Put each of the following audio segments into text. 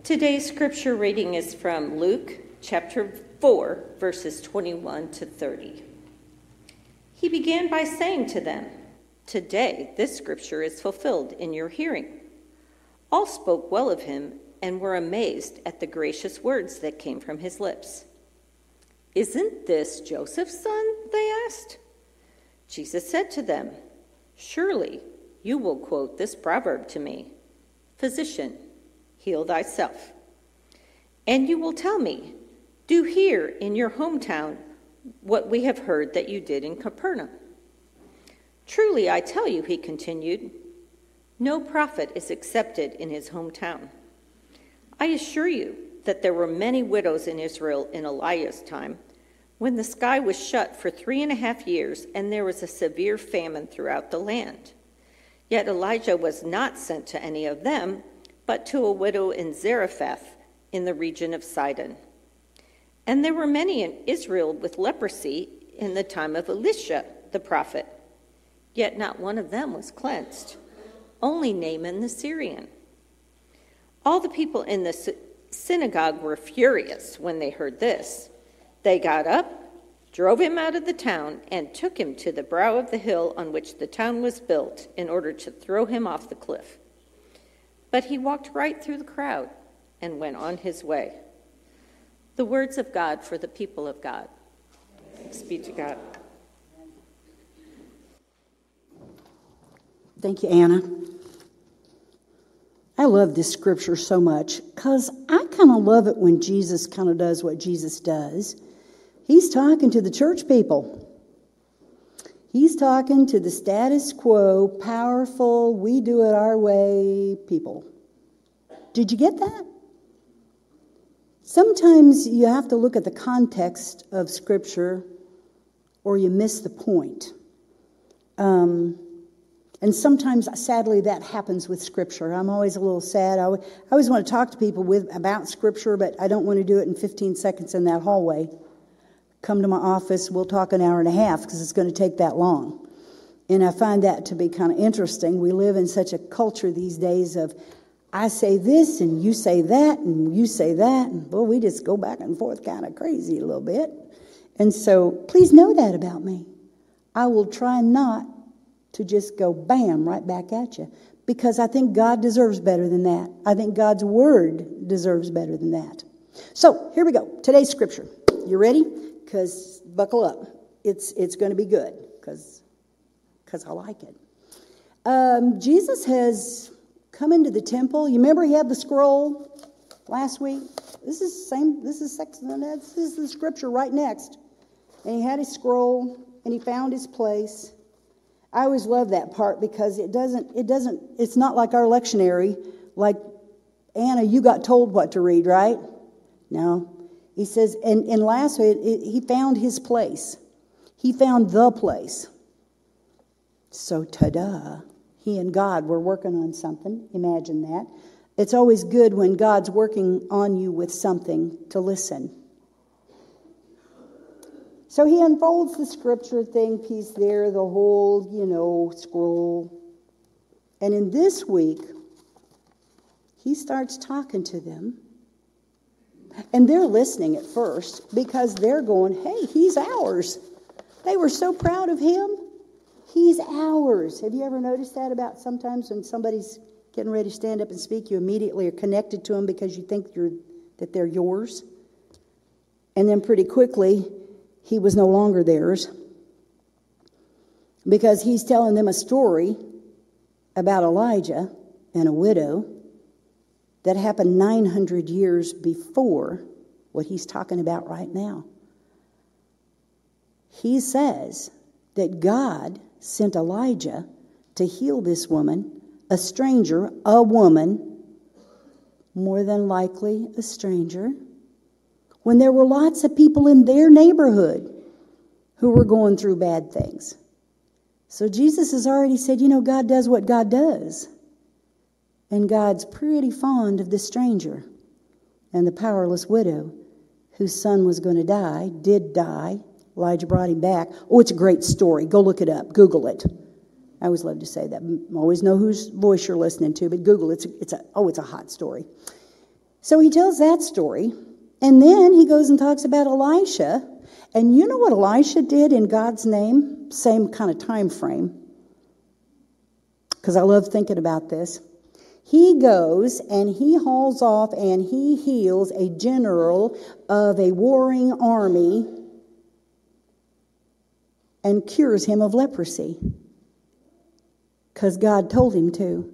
Today's scripture reading is from Luke chapter 4, verses 21 to 30. He began by saying to them, "Today this scripture is fulfilled in your hearing." All spoke well of him and were amazed at the gracious words that came from his lips. "Isn't this Joseph's son?" they asked. Jesus said to them, "Surely you will quote this proverb to me, 'Physician, heal thyself.' And you will tell me, 'Do here in your hometown what we have heard that you did in Capernaum.' Truly I tell you," he continued, "no prophet is accepted in his hometown. I assure you that there were many widows in Israel in Elijah's time, when the sky was shut for 3.5 years and there was a severe famine throughout the land. Yet Elijah was not sent to any of them, but to a widow in Zarephath in the region of Sidon. And there were many in Israel with leprosy in the time of Elisha the prophet, yet not one of them was cleansed, only Naaman the Syrian." All the people in the synagogue were furious when they heard this. They got up, drove him out of the town, and took him to the brow of the hill on which the town was built in order to throw him off the cliff. But he walked right through the crowd and went on his way. The words of God for the people of God. Thanks be to God. Thank you, Anna. I love this scripture so much because I kind of love it when Jesus kind of does what Jesus does. He's talking to the church people. He's talking to the status quo, powerful, we do it our way people. Did you get that? Sometimes you have to look at the context of Scripture or you miss the point. And sometimes, sadly, that happens with Scripture. I'm always a little sad. I always want to talk to people about Scripture, but I don't want to do it in 15 seconds in that hallway. Come to my office, we'll talk an hour and a half because it's going to take that long. And I find that to be kind of interesting. We live in such a culture these days of, I say this and you say that and you say that. And boy, we just go back and forth kind of crazy a little bit. And so please know that about me. I will try not to just go bam right back at you because I think God deserves better than that. I think God's word deserves better than that. So here we go. Today's scripture. You ready? Because buckle up. It's going to be good because I like it. Jesus has come into the temple. You remember he had the scroll last week? This is the scripture right next. And he had his scroll and he found his place. I always love that part because it's not like our lectionary, like Anna, you got told what to read, right? No. He says, and last week, he found his place. He found the place. So, ta-da, he and God were working on something. Imagine that. It's always good when God's working on you with something to listen. So he unfolds the scripture thing piece there, the whole, scroll. And in this week, he starts talking to them. And they're listening at first because they're going, hey, he's ours. They were so proud of him. He's ours. Have you ever noticed that about sometimes when somebody's getting ready to stand up and speak, you immediately are connected to them because you think that they're yours? And then pretty quickly, he was no longer theirs because he's telling them a story about Elijah and a widow that happened 900 years before what he's talking about right now. He says that God sent Elijah to heal this woman, a stranger, a woman, more than likely a stranger, when there were lots of people in their neighborhood who were going through bad things. So Jesus has already said, God does what God does. And God's pretty fond of the stranger and the powerless widow whose son was going to die, did die. Elijah brought him back. Oh, it's a great story. Go look it up. Google it. I always love to say that. I always know whose voice you're listening to, but Google it. It's a hot story. So he tells that story. And then he goes and talks about Elisha. And you know what Elisha did in God's name? Same kind of time frame. Because I love thinking about this. He goes and he hauls off and he heals a general of a warring army and cures him of leprosy. Because God told him to.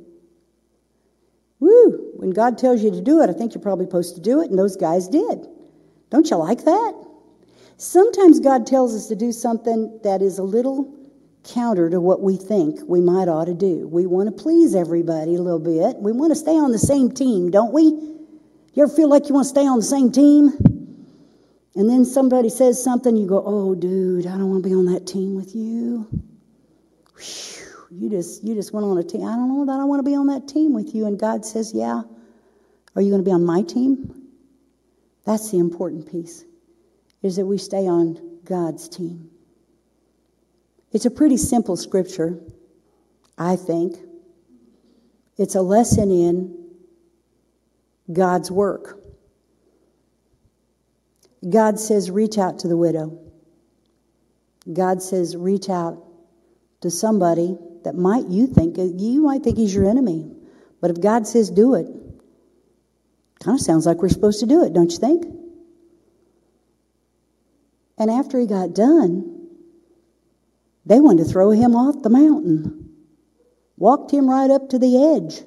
Woo! When God tells you to do it, I think you're probably supposed to do it, and those guys did. Don't you like that? Sometimes God tells us to do something that is a little counter to what we think we might ought to do. We want to please everybody a little bit. We want to stay on the same team, don't we? You ever feel like you want to stay on the same team? And then somebody says something, you go, oh, dude, I don't want to be on that team with you. Whew. You just went on a team. I don't know that I want to be on that team with you. And God says, yeah. Are you going to be on my team? That's the important piece, is that we stay on God's team. It's a pretty simple scripture, I think. It's a lesson in God's work. God says, reach out to the widow. God says, reach out to somebody that you might think he's your enemy. But if God says do it, kind of sounds like we're supposed to do it, don't you think? And after he got done, they wanted to throw him off the mountain. Walked him right up to the edge.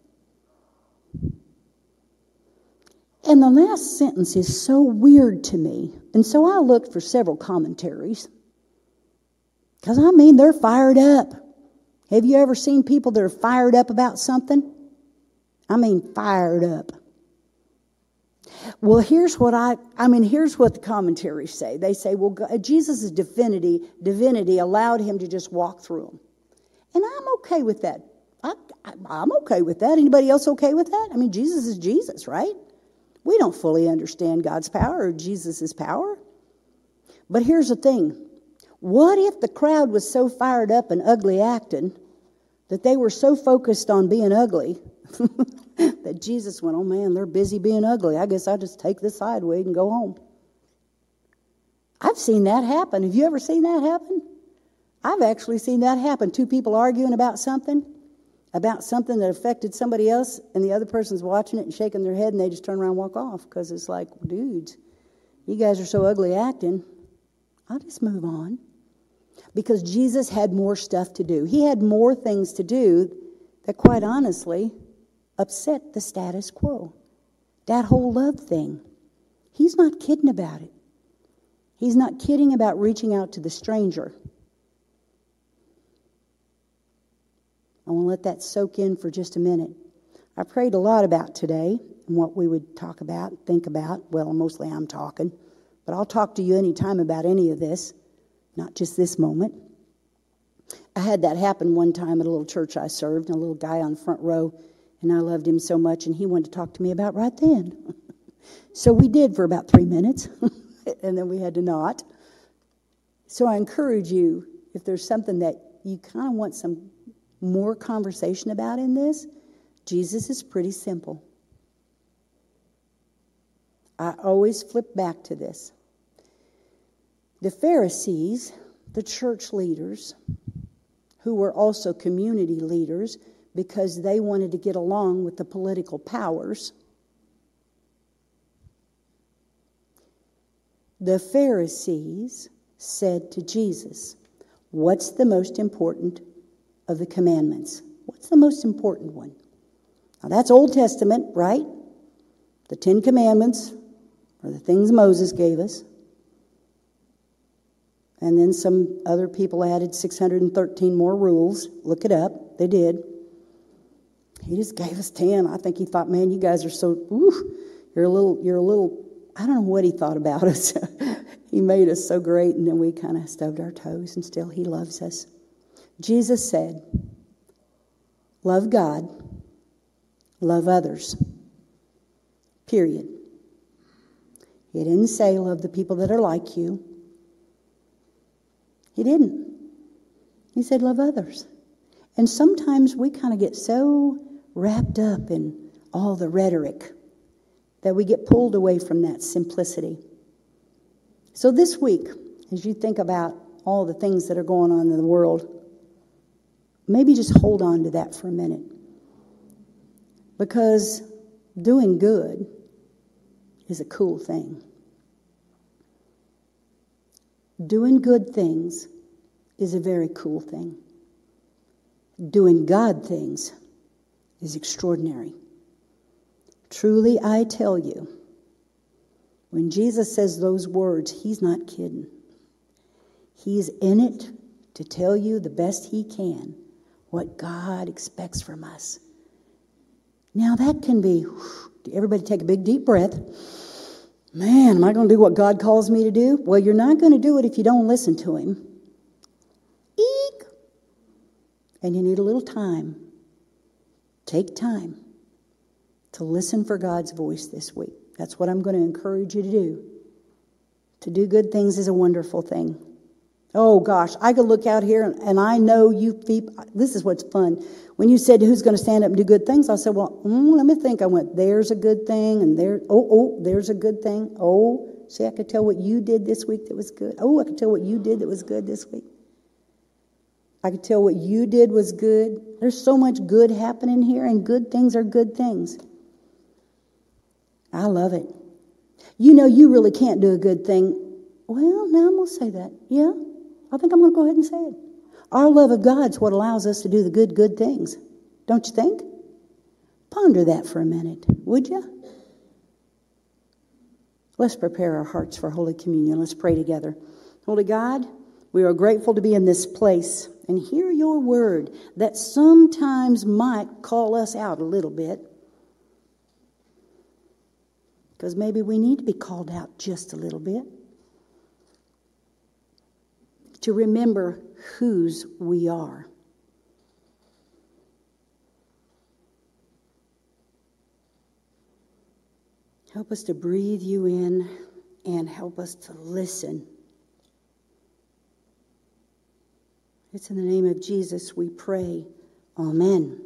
And the last sentence is so weird to me. And so I looked for several commentaries. Because, they're fired up. Have you ever seen people that are fired up about something? Fired up. Well, here's what the commentaries say. They say, well, Jesus' divinity allowed him to just walk through them. And I'm okay with that. I'm okay with that. Anybody else okay with that? Jesus is Jesus, right? We don't fully understand God's power or Jesus' power. But here's the thing. What if the crowd was so fired up and ugly acting that they were so focused on being ugly that Jesus went, oh man, they're busy being ugly. I guess I'll just take this sideways and go home. I've seen that happen. Have you ever seen that happen? I've actually seen that happen. Two people arguing about something that affected somebody else, and the other person's watching it and shaking their head, and they just turn around and walk off because it's like, dudes, you guys are so ugly acting. I'll just move on. Because Jesus had more stuff to do. He had more things to do that, quite honestly, upset the status quo. That whole love thing. He's not kidding about it. He's not kidding about reaching out to the stranger. I want to let that soak in for just a minute. I prayed a lot about today and what we would talk about, think about. Well, mostly I'm talking. But I'll talk to you anytime about any of this, not just this moment. I had that happen one time at a little church I served, and a little guy on the front row, and I loved him so much, and he wanted to talk to me about right then. So we did for about 3 minutes, and then we had to not. So I encourage you, if there's something that you kind of want some more conversation about in this, Jesus is pretty simple. I always flip back to this. The Pharisees, the church leaders, who were also community leaders because they wanted to get along with the political powers, the Pharisees said to Jesus, what's the most important of the commandments? What's the most important one? Now that's Old Testament, right? The 10 Commandments, or the things Moses gave us. And then some other people added 613 more rules. Look it up. They did. He just gave us 10. I think he thought, man, you guys are so, you're a little, I don't know what he thought about us. He made us so great, and then we kind of stubbed our toes, and still he loves us. Jesus said, love God, love others. Period. He didn't say love the people that are like you. He didn't. He said love others. And sometimes we kind of get so wrapped up in all the rhetoric that we get pulled away from that simplicity. So this week, as you think about all the things that are going on in the world, maybe just hold on to that for a minute. Because doing good is a cool thing. Doing good things is a very cool thing. Doing God things is extraordinary. Truly, I tell you, when Jesus says those words, he's not kidding. He's in it to tell you the best he can what God expects from us. Now that can be, everybody take a big deep breath. Man, am I going to do what God calls me to do? Well, you're not going to do it if you don't listen to him. Eek! And you need a little time. Take time to listen for God's voice this week. That's what I'm going to encourage you to do. To do good things is a wonderful thing. Oh gosh, I could look out here and I know you people, this is what's fun. When you said who's going to stand up and do good things, I said, well, let me think. I went, there's a good thing, and there's a good thing. Oh, see, I could tell what you did this week that was good. Oh, I could tell what you did that was good this week. I could tell what you did was good. There's so much good happening here, and good things are good things. I love it. You know, you really can't do a good thing. Well, now I'm going to say that. Yeah, I think I'm going to go ahead and say it. Our love of God's what allows us to do the good things. Don't you think? Ponder that for a minute, would you? Let's prepare our hearts for Holy Communion. Let's pray together. Holy God, we are grateful to be in this place and hear your word that sometimes might call us out a little bit. Because maybe we need to be called out just a little bit. To remember whose we are. Help us to breathe you in and help us to listen. It's in the name of Jesus we pray. Amen.